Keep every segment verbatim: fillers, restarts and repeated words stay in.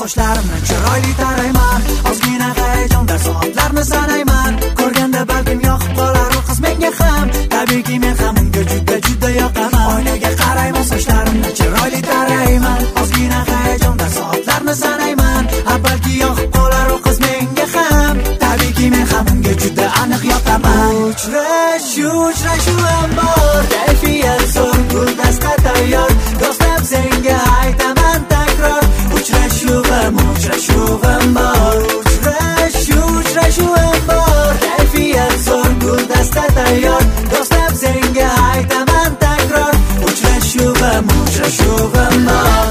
sochlarimni chiroyli tarayman. Ozgina hayajonda soatlarni sanayman. Ko'rganda balkim yoqib qolar u qiz menga ham. Tabiiyki men ham unga juda juda yoqaman. Oynaga qarayman, sochlarimni chiroyli tarayman. Ozgina hayajonda soatlarni sanayman. Balki yoqib qolar u qiz menga ham. Tabiiyki men ham unga juda aniq yoqaman. Uchrashuv uchrashuvim bor, kayfiyat zo'r, guldasta tayyor. Do'stim senga aytaman takror. Uchrashuvim uchrashuvim bor. Uchrashuv uchrashuvim bor, kayfiyat zo'r, guldasta tayyor. Do'stim senga aytaman takror. Uchrashuvim uchrashuvim bor.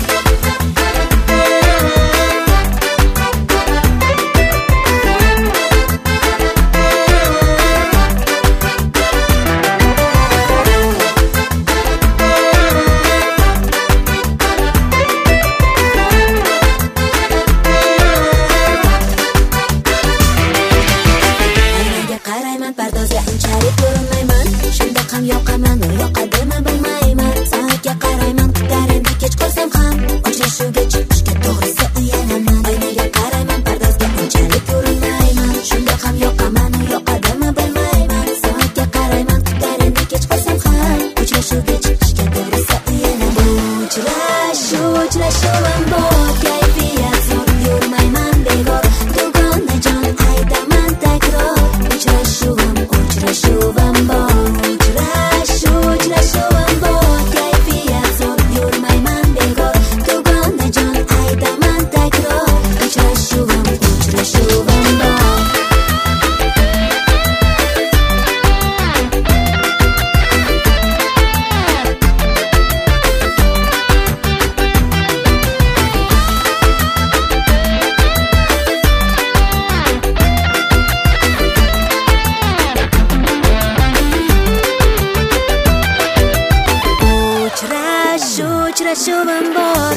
Uchrashuvim bor,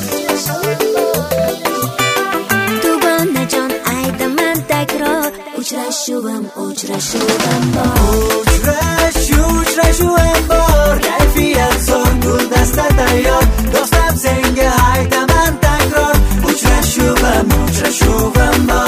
tugonajon aytaman takror. Uchrashuvim uchrashuvim bor. Uchrashuv uchrashuvim bor, kayfiyat zo'r, guldasta tayyor. Do'stim senga aytaman takror. Uchrashuvim uchrashuvim bor.